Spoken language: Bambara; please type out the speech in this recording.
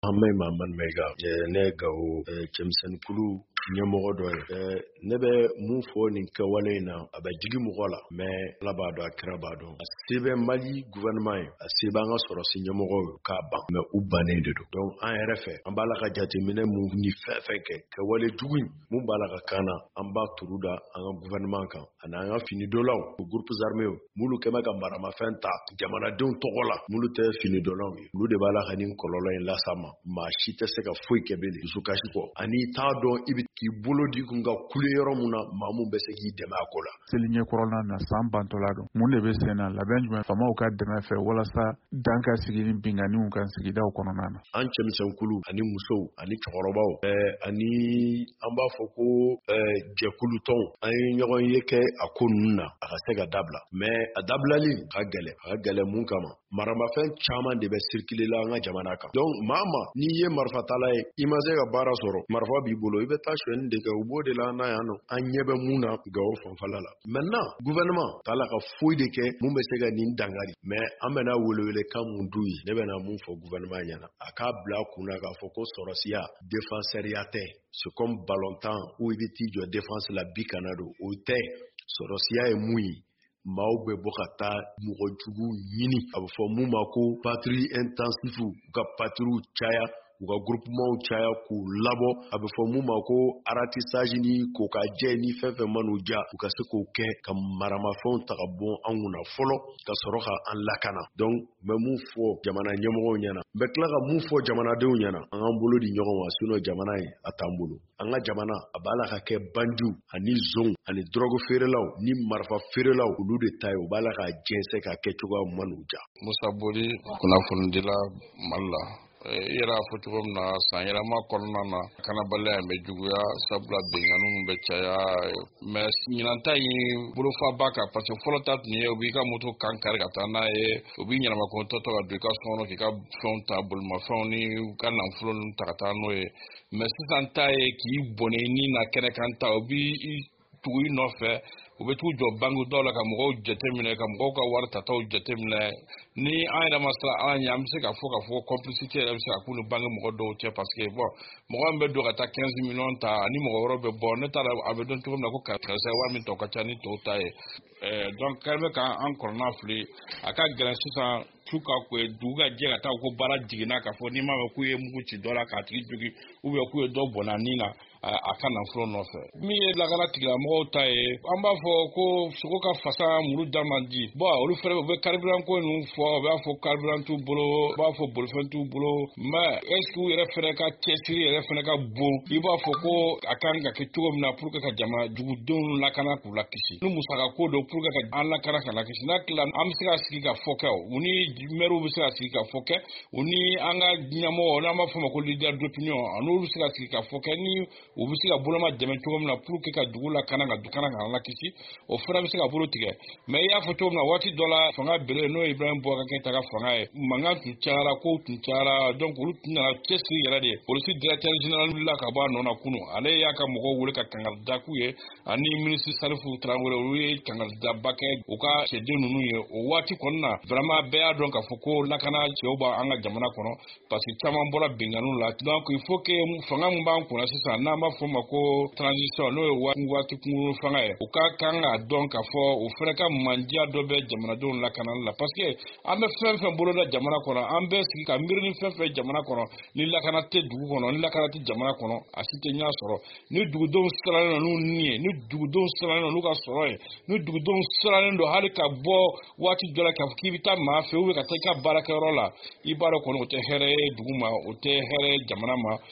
Hamay Maman Mega, Negao, Chemsen Kulu, ɲɛmɔgɔ dɔ ye ne bɛ mun fɔ nin kɛwale in na a bɛ jigi mɔgɔ la mais Ala b'a dɔn a kira b'a dɔn a se bɛ Mali gouvernement ye a se b'an ka sɔrɔsi ɲɛmɔgɔ ye k'a ban mais u bannen de don donc an yɛrɛ fɛ an b'a la ka jateminɛ mun ni fɛn fɛn kɛ kɛwale jugu in mun b'a la ka kan na an b'a turu da an ka gouvernement kan ani an ka finidolaw o groupes armés mulu kɛmɛ ka maramafɛn ta jamanadenw tɔgɔ la mulu tɛ finidolaw ye olu de b'a la ka nin kɔlɔlɔ in las'a ma maa si tɛ se ka foyi kɛ bilen dusukasi kɔ ani t'a dɔn i bɛ k'i bolo di kun ka kule yɔrɔ mun na maa mun bɛ se k'i dɛmɛ a ko la. Seli ɲɛkɔrɔla na san bantɔla don mun de bɛ sen na labɛn jumɛn famaw ka dɛmɛ fɛ walasa dan ka sigi ni binganiw kan sigidaw kɔnɔna na. An cɛmisɛnkulu ani musow ani cɛkɔrɔbaw ani an b'a fɔ ko jɛkulu tɔnw an ye ɲɔgɔn ye kɛ a ko ninnu na a ka se ka dabila mais a dabilali a ka gɛlɛn mun kama maramafɛn caman de bɛ circuler la an ka jamana kan donc maa n'i ye marifatala ye i ma se ka baara sɔrɔ marifa b'i bolo i bɛ taa sonyɛni de kɛ u b'o de la n'a yan nɔ an ɲɛ bɛ mun na Gawo fanfɛla la maintenant gouvernement t'a la ka foyi de kɛ mun bɛ se ka nin dangari mais an bɛna welewele kan mun d'u ye ne bɛna mun fɔ gouvernement ɲɛna a k'a bila a kunna k'a fɔ ko sɔrɔsiya défenseur tɛ c'est comme ballontan où i bɛ t'i jɔ défense la bi kana don o tɛ sɔrɔsiya ye mun ye maaw bɛ bɔ ka taa mɔgɔ jugu ɲini a bɛ fɔ mun ma ko patrouille intensive u ka patrouille caya u ka groupement caya k'u labɔ a bɛ fɔ mun ma ko ratissage ni kokajɛ ni fɛn fɛn man'u ja u ka se k'o kɛ ka maramafɛnw ta ka bɔ an kunna fɔlɔ ka sɔrɔ ka an lakana donc n bɛ mun fɔ jamana ɲɛmɔgɔw ɲɛna n bɛ tila ka mun fɔ jamanadenw ɲɛna an k'an bolo di ɲɔgɔn ma sinon jamana in a t'an bolo an ka jamana a b'a la ka kɛ bandiw ani zonw ani drogue feerelaw ni marifa feerelaw olu de ta ye u b'a la ka jɛnsɛn ka kɛ cogoya man'u ja. Musa Boli kunnafonidila Mali la i yɛrɛ y'a fɔ cogo min na san yɛlɛma kɔnɔna na kanabaliya in bɛ juguya sabula benganiw bɛ caya mais ɲinanta in bolofaba kan parce que fɔlɔ ta tun ye u b'i ka moto kan kari ka taa n'a ye u b'i ɲɛnamakɔntɔ ka don i ka sɔngɔnɔ k'i ka fɛnw ta bolimafɛnw ni ka nafolo ninnu ta ka taa n'o ye mais sisan ta ye k'i bɔnɛ ni na kɛnɛ kan ta u b'i tugu i nɔfɛ u bɛ t'u jɔ banque dɔw la ka mɔgɔw jateminɛ ka mɔgɔw ka wari tataw jateminɛ ni an yɛrɛ ma siran ala ɲɛ an bɛ se k'a fɔ complicité yɛrɛ bɛ se ka k'u ni banque mɔgɔ dɔw cɛ parce que bon mɔgɔ min bɛ don ka taa 15 millions ta ni mɔgɔ wɛrɛ bɛ bɔ ne t'a dɔn a bɛ dɔn cogo min na ko karisa wari min tɔ ka ca ni tɔw ta ye donc k'an bɛ k'an kɔnɔna fili a ka gɛlɛn sisan su ka dugu ka jɛ ka taa ko baara jiginna k'a fɔ n'i m'a mɛn k'u ye mugu ci dɔ la k'a tigi jogi ou bien k'u ye dɔ bɔnna nin na a ka nafolo nɔfɛ min ye lakana tigilamɔgɔw ta ye an b'a fɔ ko sogo ka fasa muru da man di bon olu fɛnɛ u bɛ carburant ko ninnu fɔ u b'a fɔ carburant t'u bolo u b'a fɔ bolifɛn t'u bolo mais est ce que u yɛrɛ fɛnɛ ka cɛsiri yɛrɛ fɛnɛ ka bon i b'a fɔ ko a kan ka kɛ cogo min na pour que ka jamana jugudenw lakana k'u lakisi ni musaka ko don pour que ka an lakana ka lakisi n'a tila an bɛ se ka sigi ka fɔ kɛ u ni maire bɛ se ka sigi ka fɔ kɛ u ni an ka ɲɛmɔgɔ n'an b'a fɔ ma ko leader d'opinion n'olu bɛ se ka sigi ka fɔ kɛ ni u bɛ se ka boloma dɛmɛ cogo min na pour que ka dugu lakana ka dukana ka lakisi o fana bɛ se ka bolo tigɛ mais i y'a fɔ cogo min na waati dɔ la fanga bere n'o ye Ibrahim Boubacar Keïta ka fanga ye mankan tun cayara kow tun cayara donc olu tun nana cɛsiri yɛrɛ de polisi directeur général wulila ka bɔ a nɔ na kunun ale y'a ka mɔgɔw wele ka kangarida k'u ye ani ministre Salifu Tarawele olu ye kangaridaba kɛ u ka cɛden ninnu ye o waati kɔnɔna na vraiment bɛɛ y'a dɔn k'a fɔ ko lakana cɛw b'an ka jamana kɔnɔ parce que caman bɔra benganiw la donc il faut que fanga min b'an kunna sisan n'an b'a fɔ ma ko transition n'o ye waati kunkurun fanga ye u ka kan k'a dɔn k'a fɔ u fɛnɛ ka mandiya dɔ bɛ jamanadenw lakanali la parce que an bɛ fɛn fɛn bolo da jamana kɔnɔ an bɛ sigi ka miiri ni fɛn fɛn jamana kɔnɔ ni lakana tɛ dugu kɔnɔ ni lakana tɛ jamana kɔnɔ a si tɛ ɲɛ sɔrɔ ni dugudenw sirannen don n'u ni ye ni dugudenw sirannen don n'u ka sɔrɔ ye ni dugudenw sirannen don hali ka bɔ waati dɔ la k'a fɔ k'i bɛ taa maa fɛ ou bien ka taa i ka baarakɛyɔrɔ la i b'a dɔn kɔni o tɛ hɛrɛ ye dugu ma o tɛ hɛrɛ ye jamana ma